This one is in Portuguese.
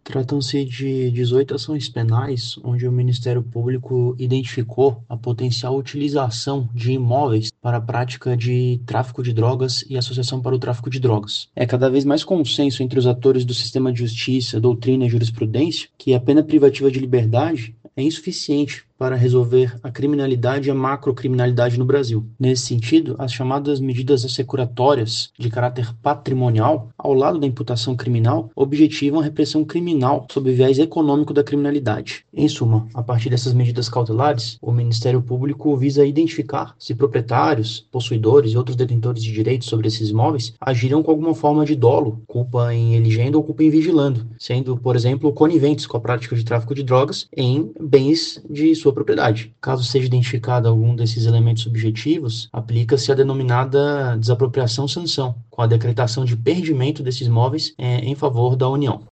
Tratam-se de 18 ações penais, onde o Ministério Público identificou a potencial utilização de imóveis para a prática de tráfico de drogas e associação para o tráfico de drogas. É cada vez mais consenso entre os atores do sistema de justiça, doutrina e jurisprudência que a pena privativa de liberdade é insuficiente para resolver a criminalidade e a macrocriminalidade no Brasil. Nesse sentido, as chamadas medidas assecuratórias de caráter patrimonial, ao lado da imputação criminal, objetivam a repressão criminal sob o viés econômico da criminalidade. Em suma, a partir dessas medidas cautelares, o Ministério Público visa identificar se proprietários, possuidores e outros detentores de direitos sobre esses imóveis agiram com alguma forma de dolo, culpa em eligendo ou culpa em vigilando, sendo, por exemplo, coniventes com a prática de tráfico de drogas em bens de sua propriedade. Caso seja identificado algum desses elementos subjetivos, aplica-se a denominada desapropriação-sanção, com a decretação de perdimento desses imóveis em favor da União.